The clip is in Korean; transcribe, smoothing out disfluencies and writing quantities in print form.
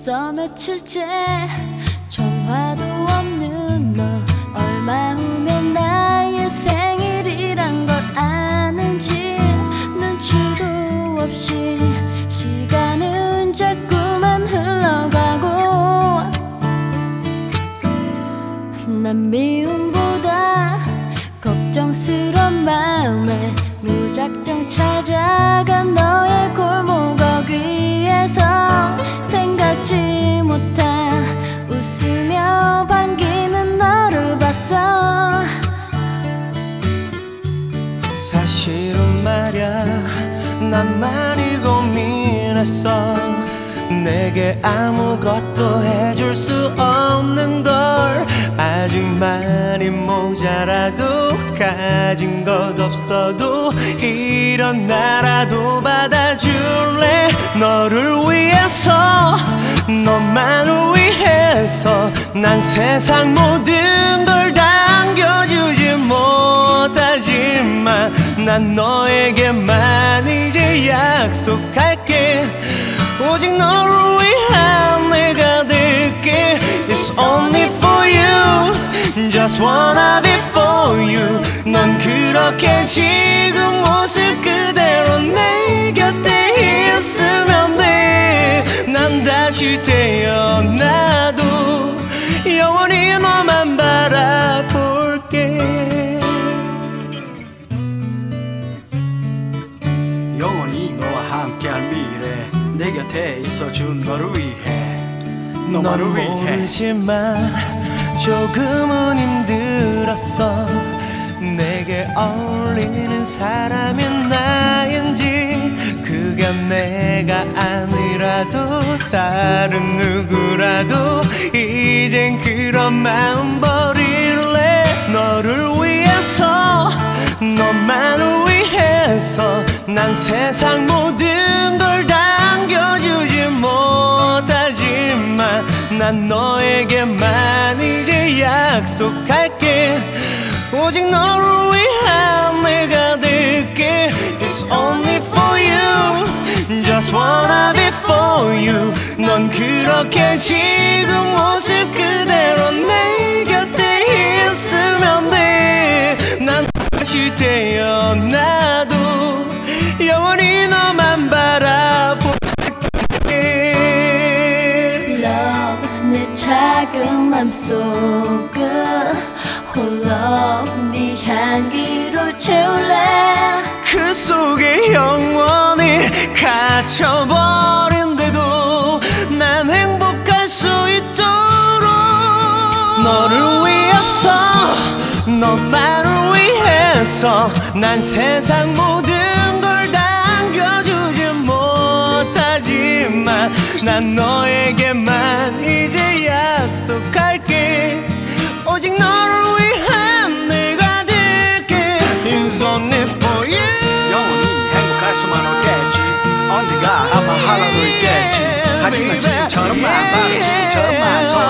벌써 며칠째 전화도 없는 너 얼마 후면 나의 생일이란 걸 아는지 눈치도 없이 시간은 자꾸만 흘러가고 난 미움보다 걱정스러운 마음에 무작정 찾아간 너의 골목 어귀에서 생각지 못한 웃으며 반기는 너를 봤어. 사실은 말야 난 많이 고민했어. 내게 아무것도 해줄 수 없는 걸 아직 많이 모자라도 가진 것 없어도 이런 나라도 받아줄래. 너를 위해서 너만을 위해서 난 세상 모든 걸 당겨주지 못하지만 난 너에게만 이제 약속할게. 오직 너를 위한 내가 될게. It's only for you, just wanna be for you. 넌 그렇게 지금 모습 그대로 내 곁에 있으면 돼. 난 다시 태어나도 영원히 너만 바라볼게. 영원히 너와 함께할 미래 내 곁에 있어준 너를 위해 너만을 위해. 모르지만 조금은 힘들었어. 내게 어울리는 사람이 나인지 그가 내가 아니라도 다른 누구라도 이젠 그런 마음 버릴래. 너를 위해서 너만을 위해서 난 세상 모든 걸 당겨주지 못하지만 난 너에게만 이제 약속할게. 오직 너를 위한 내가 될게. It's only for you, just wanna be for you. 넌 그렇게 지금 모습 그대로 내 곁에 있으면 돼. 난 다시 태어나도 영원히 너만 바라볼게. Love 내 작은 맘속을 홀로 네 향기로 채울래. 그 속에 영원히 갇혀버린데도 난 행복할 수 있도록 너를 위해서 너만을 위해서 난 세상 모든 걸 당겨주지 못하지만 난 너에게만 이제 약속할게. 오직 너를 위한 내가 될게. It's only for you. 영원히 행복할 수만 없겠지. 언젠가 아마 하나도 있겠지. 하지만 지금처럼만 바로 지금처럼만